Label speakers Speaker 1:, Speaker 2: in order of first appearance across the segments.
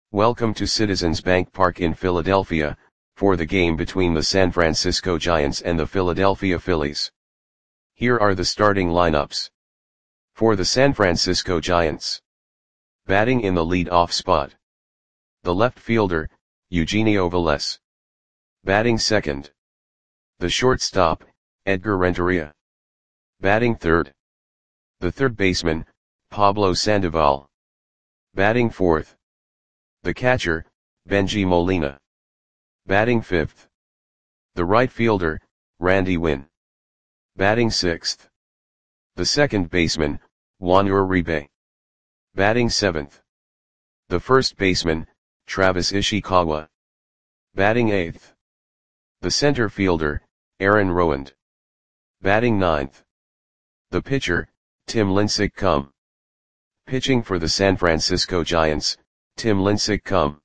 Speaker 1: Welcome to Citizens Bank Park in Philadelphia, for the game between the San Francisco Giants and the Philadelphia Phillies. Here are the starting lineups. For the San Francisco Giants. Batting in the lead-off spot. The left fielder, Eugenio Velez. Batting second. The shortstop, Edgar Renteria. Batting third. The third baseman, Pablo Sandoval. Batting fourth. The catcher, Bengie Molina. Batting fifth. The right fielder, Randy Winn. Batting sixth. The second baseman, Juan Uribe. Batting seventh. The first baseman, Travis Ishikawa. Batting eighth. The center fielder, Aaron Rowand. Batting ninth. The pitcher, Tim Lincecum. Pitching for the San Francisco Giants, Tim Lincecum.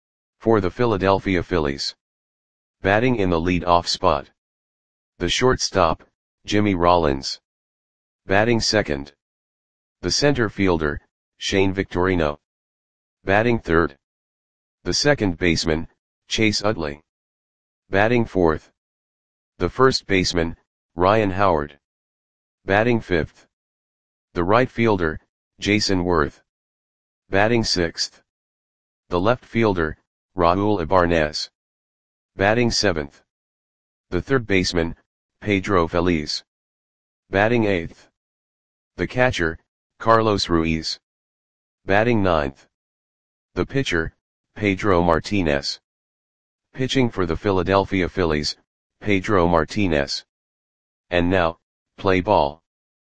Speaker 1: For the Philadelphia Phillies. Batting in the lead-off spot. The shortstop, Jimmy Rollins. Batting second. The center fielder, Shane Victorino. Batting third. The second baseman, Chase Utley. Batting fourth. The first baseman, Ryan Howard. Batting fifth. The right fielder, Jason Worth. Batting sixth. The left fielder, Raul Ibanez. Batting seventh. The third baseman, Pedro Feliz. Batting eighth. The catcher, Carlos Ruiz. Batting ninth. The pitcher, Pedro Martinez. Pitching for the Philadelphia Phillies, Pedro Martinez. And now, play ball.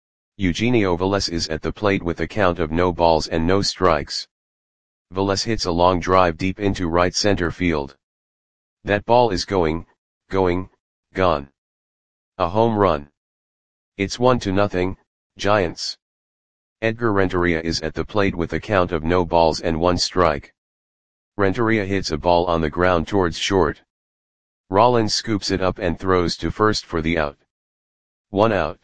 Speaker 1: Eugenio Velez is at the plate with a count of no balls and no strikes. Velez hits a long drive deep into right center field. That ball is gone. A home run. It's 1-0, Giants. Edgar Renteria is at the plate with a count of no balls and one strike. Renteria hits a ball on the ground towards short. Rollins scoops it up and throws to first for the out. 1 out.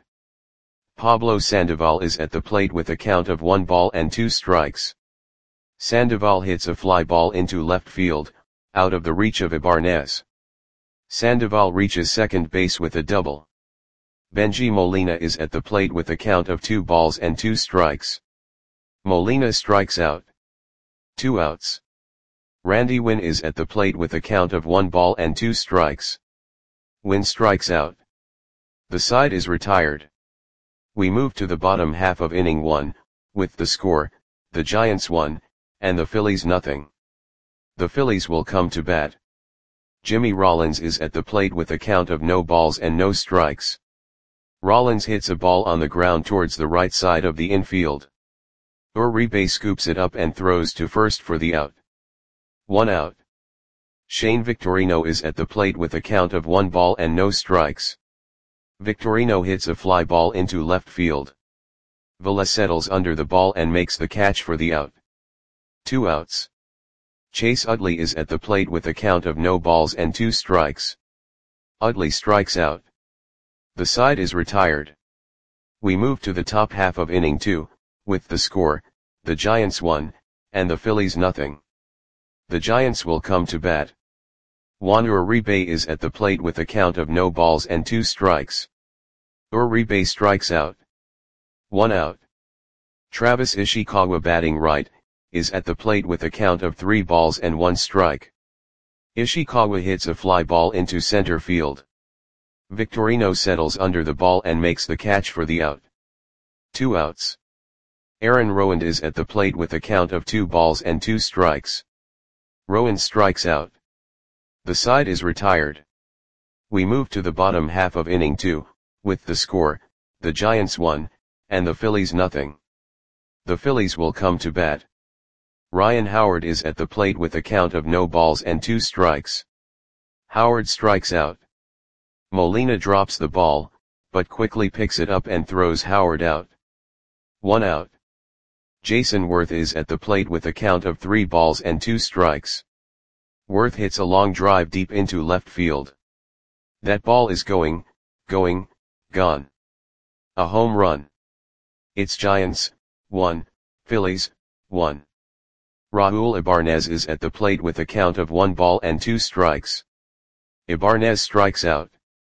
Speaker 1: Pablo Sandoval is at the plate with a count of 1 ball and 2 strikes. Sandoval hits a fly ball into left field, out of the reach of Ibanez. Sandoval reaches second base with a double. Bengie Molina is at the plate with a count of 2 balls and 2 strikes. Molina strikes out. 2 outs. Randy Winn is at the plate with a count of 1 ball and 2 strikes. Winn strikes out. The side is retired. We move to the bottom half of inning 1, with the score, the Giants 1, and the Phillies nothing. The Phillies will come to bat. Jimmy Rollins is at the plate with a count of no balls and no strikes. Rollins hits a ball on the ground towards the right side of the infield. Uribe scoops it up and throws to first for the out. 1 out. Shane Victorino is at the plate with a count of 1 ball and no strikes. Victorino hits a fly ball into left field. Velez settles under the ball and makes the catch for the out. 2 outs. Chase Utley is at the plate with a count of no balls and 2 strikes. Utley strikes out. The side is retired. We move to the top half of inning 2, with the score, the Giants 1, and the Phillies nothing. The Giants will come to bat. Juan Uribe is at the plate with a count of no balls and 2 strikes. Uribe strikes out. 1 out. Travis Ishikawa batting right, is at the plate with a count of 3 balls and 1 strike. Ishikawa hits a fly ball into center field. Victorino settles under the ball and makes the catch for the out. 2 outs. Aaron Rowand is at the plate with a count of 2 balls and 2 strikes. Rowand strikes out. The side is retired. We move to the bottom half of inning 2, with the score, the Giants 1, and the Phillies nothing. The Phillies will come to bat. Ryan Howard is at the plate with a count of no balls and 2 strikes. Howard strikes out. Molina drops the ball, but quickly picks it up and throws Howard out. 1 out. Jason Worth is at the plate with a count of 3 balls and 2 strikes. Worth hits a long drive deep into left field. That ball is gone. A home run. It's Giants 1, Phillies 1. Raul Ibarnez is at the plate with a count of 1 ball and 2 strikes. Ibarnez strikes out.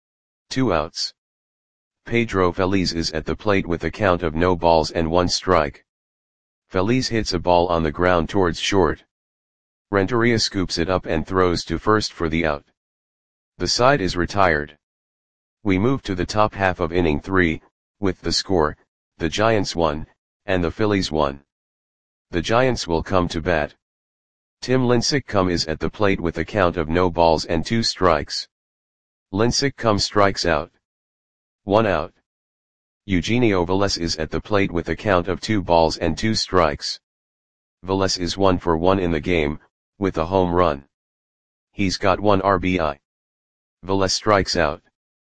Speaker 1: 2 outs. Pedro Feliz is at the plate with a count of no balls and 1 strike. Feliz hits a ball on the ground towards short. Renteria scoops it up and throws to first for the out. The side is retired. We move to the top half of inning 3, with the score, the Giants won, and the Phillies won. The Giants will come to bat. Tim Lincecum is at the plate with a count of no balls and 2 strikes. Lincecum strikes out. 1 out. Eugenio Velez is at the plate with a count of 2 balls and 2 strikes. Velez is 1 for 1 in the game, with a home run. He's got 1 RBI. Velez strikes out.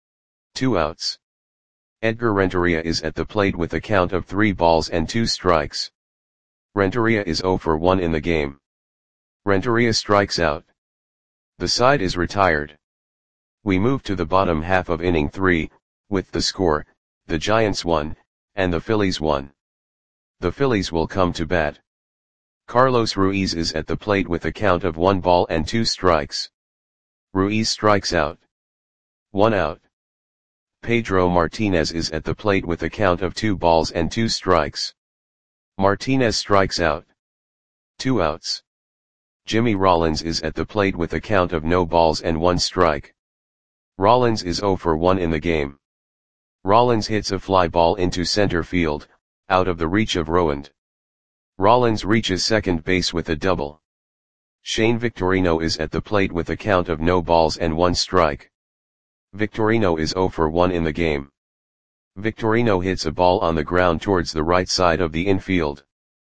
Speaker 1: 2 outs. Edgar Renteria is at the plate with a count of 3 balls and 2 strikes. Renteria is 0 for 1 in the game. Renteria strikes out. The side is retired. We move to the bottom half of inning 3, with the score, the Giants won, and the Phillies won. The Phillies will come to bat. Carlos Ruiz is at the plate with a count of 1 ball and 2 strikes. Ruiz strikes out. 1 out. Pedro Martinez is at the plate with a count of 2 balls and 2 strikes. Martinez strikes out. 2 outs. Jimmy Rollins is at the plate with a count of no balls and 1 strike. Rollins is 0 for 1 in the game. Rollins hits a fly ball into center field, out of the reach of Rowand. Rollins reaches second base with a double. Shane Victorino is at the plate with a count of no balls and 1 strike. Victorino is 0 for 1 in the game. Victorino hits a ball on the ground towards the right side of the infield.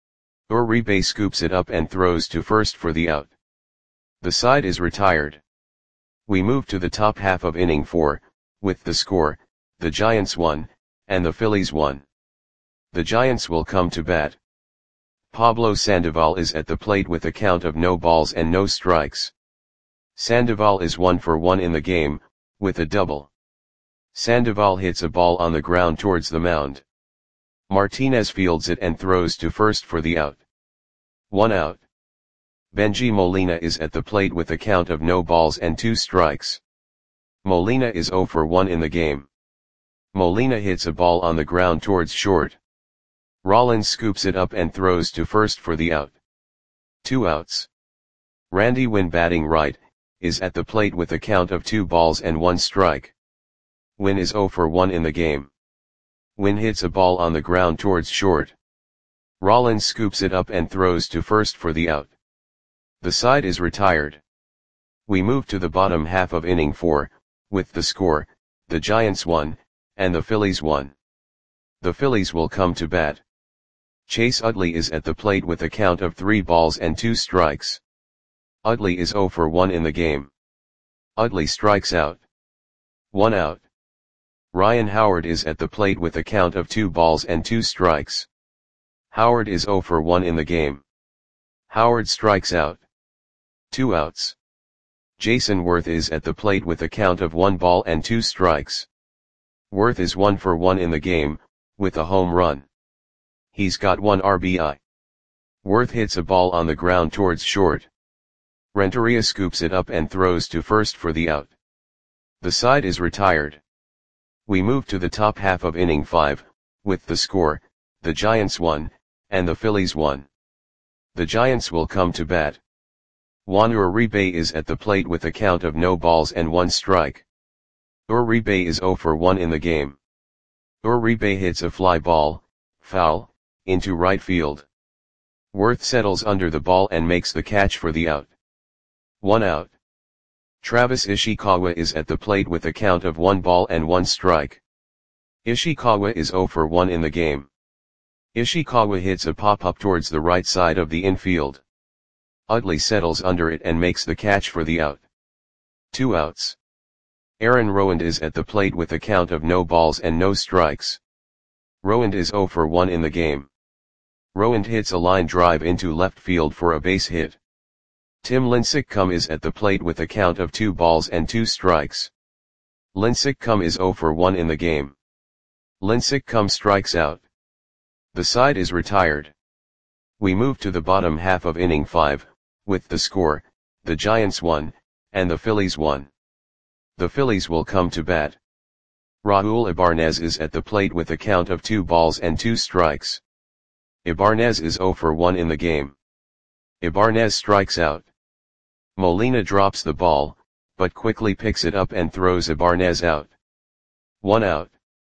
Speaker 1: Uribe scoops it up and throws to first for the out. The side is retired. We move to the top half of inning 4, with the score, the Giants won, and the Phillies won. The Giants will come to bat. Pablo Sandoval is at the plate with a count of no balls and no strikes. Sandoval is 1 for 1 in the game, with a double. Sandoval hits a ball on the ground towards the mound. Martinez fields it and throws to first for the out. 1 out. Benji Molina is at the plate with a count of no balls and 2 strikes. Molina is 0 for 1 in the game. Molina hits a ball on the ground towards short. Rollins scoops it up and throws to first for the out. 2 outs. Randy Winn, batting right, is at the plate with a count of 2 balls and 1 strike. Winn is 0 for 1 in the game. Winn hits a ball on the ground towards short. Rollins scoops it up and throws to first for the out. The side is retired. We move to the bottom half of inning 4, with the score, the Giants won, and the Phillies won. The Phillies will come to bat. Chase Utley is at the plate with a count of 3 balls and 2 strikes. Utley is 0 for 1 in the game. Utley strikes out. 1 out. Ryan Howard is at the plate with a count of 2 balls and 2 strikes. Howard is 0 for 1 in the game. Howard strikes out. 2 outs. Jason Worth is at the plate with a count of 1 ball and 2 strikes. Worth is 1 for 1 in the game, with a home run. He's got 1 RBI. Worth hits a ball on the ground towards short. Renteria scoops it up and throws to first for the out. The side is retired. We move to the top half of inning 5, with the score, the Giants won, and the Phillies won. The Giants will come to bat. Juan Uribe is at the plate with a count of no balls and 1 strike. Uribe is 0 for 1 in the game. Uribe hits a fly ball, foul, into right field. Worth settles under the ball and makes the catch for the out. 1 out. Travis Ishikawa is at the plate with a count of 1 ball and 1 strike. Ishikawa is 0 for 1 in the game. Ishikawa hits a pop-up towards the right side of the infield. Utley settles under it and makes the catch for the out. 2 outs. Aaron Rowand is at the plate with a count of no balls and no strikes. Rowand is 0 for 1 in the game. Rowand hits a line drive into left field for a base hit. Tim Lincecum is at the plate with a count of 2 balls and 2 strikes. Lincecum is 0 for 1 in the game. Lincecum strikes out. The side is retired. We move to the bottom half of inning 5, with the score, the Giants 1, and the Phillies 1. The Phillies will come to bat. Raul Ibanez is at the plate with a count of 2 balls and 2 strikes. Ibanez is 0 for 1 in the game. Ibanez strikes out. Molina drops the ball, but quickly picks it up and throws Ibanez out. 1 out.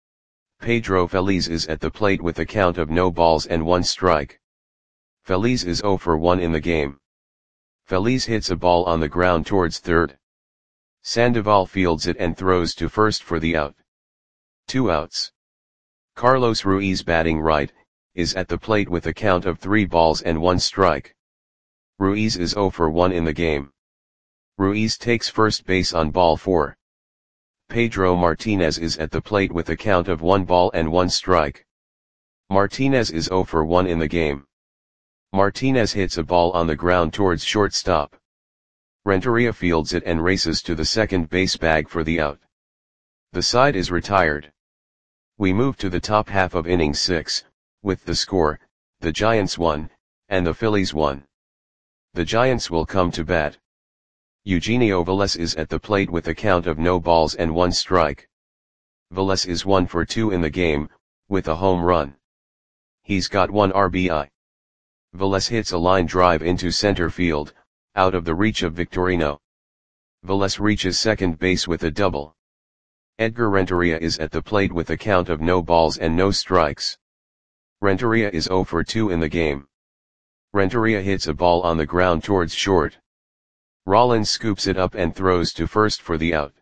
Speaker 1: Pedro Feliz is at the plate with a count of no balls and 1 strike. Feliz is 0 for 1 in the game. Feliz hits a ball on the ground towards third. Sandoval fields it and throws to first for the out. 2 outs. Carlos Ruiz, batting right, is at the plate with a count of 3 balls and 1 strike. Ruiz is 0 for 1 in the game. Ruiz takes first base on ball 4. Pedro Martinez is at the plate with a count of 1 ball and 1 strike. Martinez is 0 for 1 in the game. Martinez hits a ball on the ground towards shortstop. Renteria fields it and races to the second base bag for the out. The side is retired. We move to the top half of inning 6, with the score, the Giants 1, and the Phillies 1. The Giants will come to bat. Eugenio Velez is at the plate with a count of no balls and 1 strike. Velez is 1 for 2 in the game, with a home run. He's got 1 RBI. Velez hits a line drive into center field, out of the reach of Victorino. Velez reaches second base with a double. Edgar Renteria is at the plate with a count of no balls and no strikes. Renteria is 0 for 2 in the game. Renteria hits a ball on the ground towards short. Rollins scoops it up and throws to first for the out.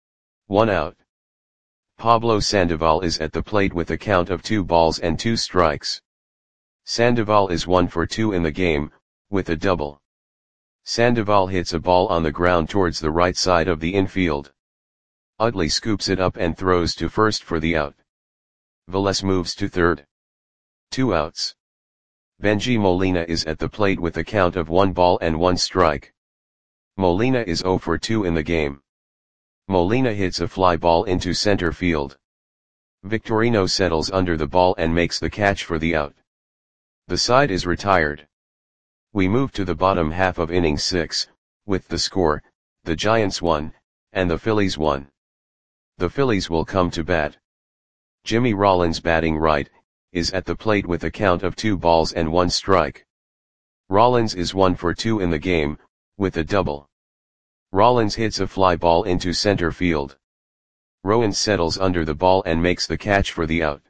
Speaker 1: 1 out. Pablo Sandoval is at the plate with a count of 2 balls and 2 strikes. Sandoval is 1 for 2 in the game, with a double. Sandoval hits a ball on the ground towards the right side of the infield. Utley scoops it up and throws to first for the out. Velez moves to third. 2 outs. Benji Molina is at the plate with a count of 1 ball and 1 strike. Molina is 0 for 2 in the game. Molina hits a fly ball into center field. Victorino settles under the ball and makes the catch for the out. The side is retired. We move to the bottom half of inning 6, with the score, the Giants 1, and the Phillies 1. The Phillies will come to bat. Jimmy Rollins, batting right, is at the plate with a count of 2 balls and 1 strike. Rollins is 1 for 2 in the game, with a double. Rollins hits a fly ball into center field. Rowan settles under the ball and makes the catch for the out.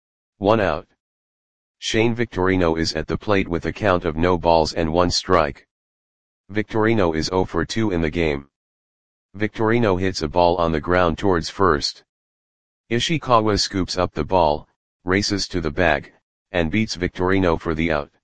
Speaker 1: 1 out. Shane Victorino is at the plate with a count of no balls and 1 strike. Victorino is 0 for 2 in the game. Victorino hits a ball on the ground towards first. Ishikawa scoops up the ball, races to the bag, and beats Victorino for the out.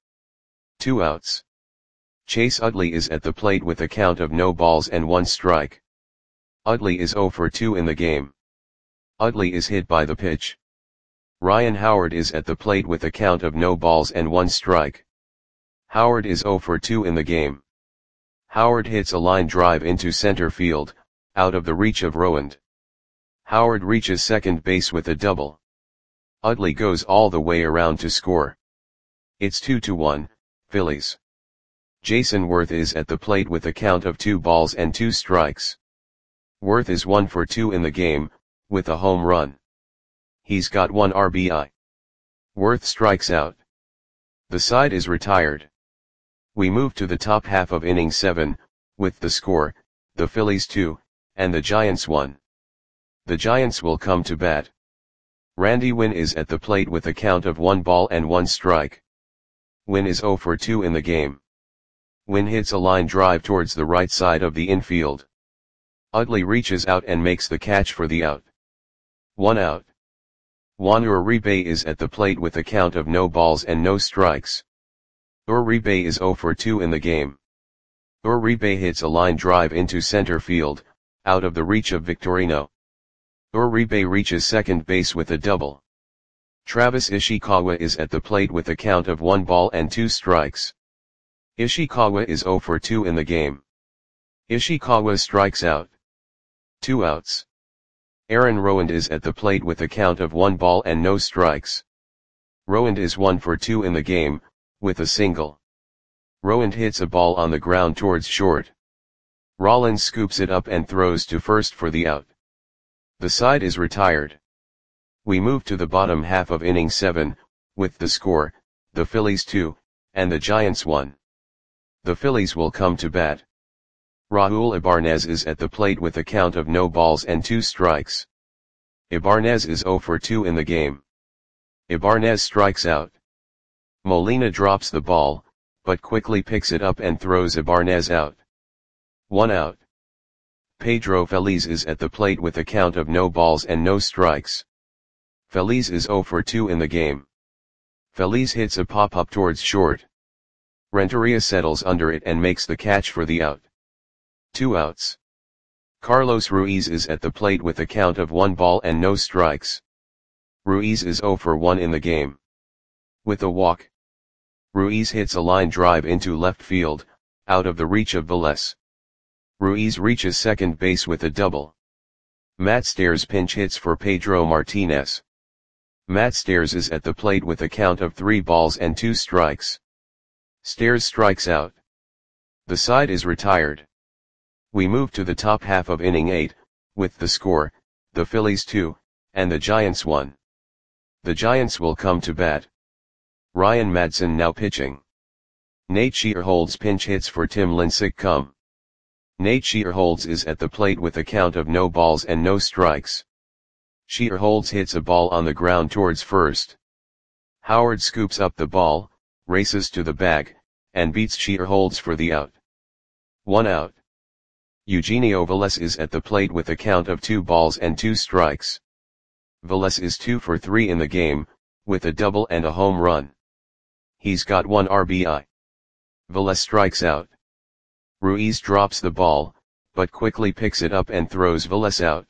Speaker 1: 2 outs. Chase Utley is at the plate with a count of no balls and 1 strike. Utley is 0 for 2 in the game. Utley is hit by the pitch. Ryan Howard is at the plate with a count of no balls and 1 strike. Howard is 0 for 2 in the game. Howard hits a line drive into center field, out of the reach of Rowand. Howard reaches second base with a double. Utley goes all the way around to score. It's 2-1, Phillies. Jason Worth is at the plate with a count of 2 balls and 2 strikes. Worth is 1 for 2 in the game, with a home run. He's got 1 RBI. Worth strikes out. The side is retired. We move to the top half of inning 7, with the score, the Phillies 2, and the Giants 1. The Giants will come to bat. Randy Winn is at the plate with a count of 1 ball and 1 strike. Winn is 0 for 2 in the game. Winn hits a line drive towards the right side of the infield. Utley reaches out and makes the catch for the out. 1 out. Juan Uribe is at the plate with a count of no balls and no strikes. Uribe is 0 for 2 in the game. Uribe hits a line drive into center field, out of the reach of Victorino. Uribe reaches second base with a double. Travis Ishikawa is at the plate with a count of 1 ball and 2 strikes. Ishikawa is 0 for 2 in the game. Ishikawa strikes out. 2 outs. Aaron Rowand is at the plate with a count of 1 ball and no strikes. Rowand is 1 for 2 in the game, with a single. Rowand hits a ball on the ground towards short. Rollins scoops it up and throws to first for the out. The side is retired. We move to the bottom half of inning 7, with the score, the Phillies 2, and the Giants 1. The Phillies will come to bat. Raul Ibanez is at the plate with a count of no balls and 2 strikes. Ibanez is 0 for 2 in the game. Ibanez strikes out. Molina drops the ball, but quickly picks it up and throws Ibanez out. 1 out. Pedro Feliz is at the plate with a count of no balls and no strikes. Feliz is 0 for 2 in the game. Feliz hits a pop-up towards short. Renteria settles under it and makes the catch for the out. 2 outs. Carlos Ruiz is at the plate with a count of 1 ball and no strikes. Ruiz is 0 for 1 in the game. With a walk, Ruiz hits a line drive into left field, out of the reach of Velez. Ruiz reaches second base with a double. Matt Stairs pinch hits for Pedro Martinez. Matt Stairs is at the plate with a count of 3 balls and 2 strikes. Stairs strikes out. The side is retired. We move to the top half of inning 8, with the score, the Phillies 2, and the Giants 1. The Giants will come to bat. Ryan Madson now pitching. Nate Shearholds pinch hits for Tim Lincecum. Nate Shearholds is at the plate with a count of no balls and no strikes. Shearholds hits a ball on the ground towards first. Howard scoops up the ball, races to the bag, and beats Shearholds for the out. 1 out. Eugenio Velez is at the plate with a count of 2 balls and 2 strikes. Velez is 2 for 3 in the game, with a double and a home run. He's got 1 RBI. Velez strikes out. Ruiz drops the ball, but quickly picks it up and throws Velez out.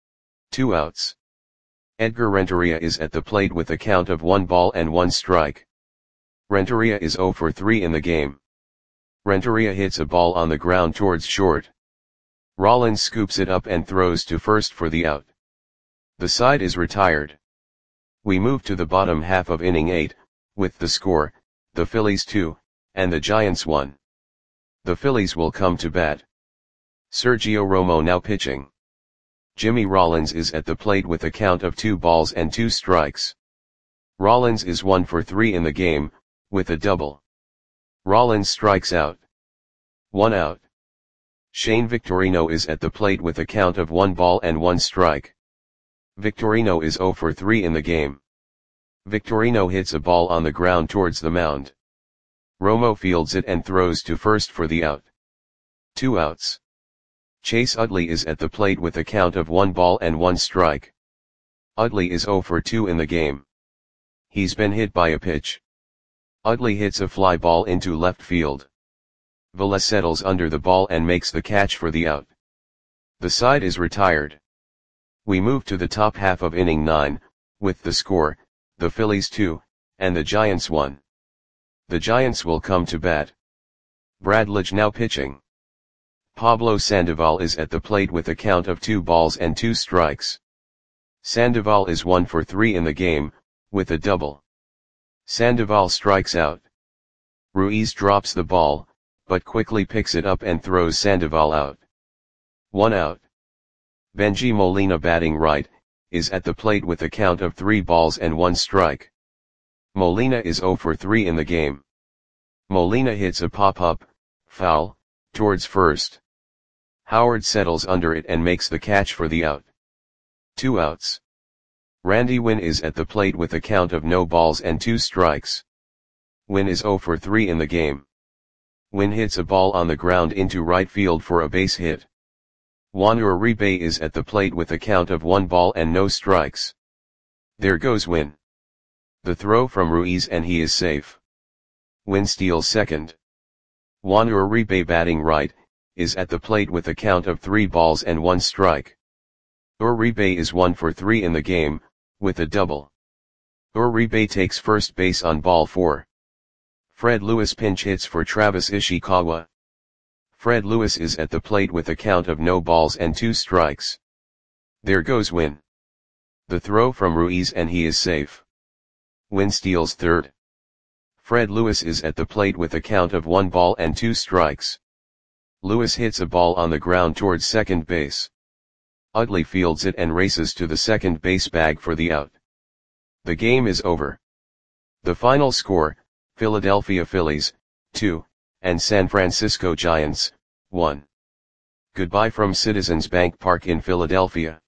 Speaker 1: 2 outs. Edgar Renteria is at the plate with a count of 1 ball and 1 strike. Renteria is 0 for 3 in the game. Renteria hits a ball on the ground towards short. Rollins scoops it up and throws to first for the out. The side is retired. We move to the bottom half of inning 8, with the score, the Phillies 2, and the Giants 1. The Phillies will come to bat. Sergio Romo now pitching. Jimmy Rollins is at the plate with a count of 2 balls and 2 strikes. Rollins is 1 for 3 in the game, with a double. Rollins strikes out. 1 out. Shane Victorino is at the plate with a count of 1 ball and 1 strike. Victorino is 0 for 3 in the game. Victorino hits a ball on the ground towards the mound. Romo fields it and throws to first for the out. 2 outs. Chase Utley is at the plate with a count of 1 ball and 1 strike. Utley is 0 for 2 in the game. He's been hit by a pitch. Utley hits a fly ball into left field. Velez settles under the ball and makes the catch for the out. The side is retired. We move to the top half of inning 9, with the score, the Phillies 2, and the Giants 1. The Giants will come to bat. Brad Lidge now pitching. Pablo Sandoval is at the plate with a count of 2 balls and 2 strikes. Sandoval is 1 for 3 in the game, with a double. Sandoval strikes out. Ruiz drops the ball, but quickly picks it up and throws Sandoval out. 1 out. Benji Molina batting right, is at the plate with a count of 3 balls and 1 strike. Molina is 0 for 3 in the game. Molina hits a pop-up, foul, towards first. Howard settles under it and makes the catch for the out. 2 outs. Randy Winn is at the plate with a count of no balls and 2 strikes. Winn is 0 for 3 in the game. Winn hits a ball on the ground into right field for a base hit. Juan Uribe is at the plate with a count of 1 ball and no strikes. There goes Winn. The throw from Ruiz and he is safe. Winn steals second. Juan Uribe batting right, is at the plate with a count of 3 balls and 1 strike. Uribe is 1 for 3 in the game, with a double. Uribe takes first base on ball 4. Fred Lewis pinch hits for Travis Ishikawa. Fred Lewis is at the plate with a count of no balls and 2 strikes. There goes Winn. The throw from Ruiz and he is safe. Winn steals third. Fred Lewis is at the plate with a count of 1 ball and 2 strikes. Lewis hits a ball on the ground towards second base. Utley fields it and races to the second base bag for the out. The game is over. The final score, Philadelphia Phillies, 2, and San Francisco Giants, 1. Goodbye from Citizens Bank Park in Philadelphia.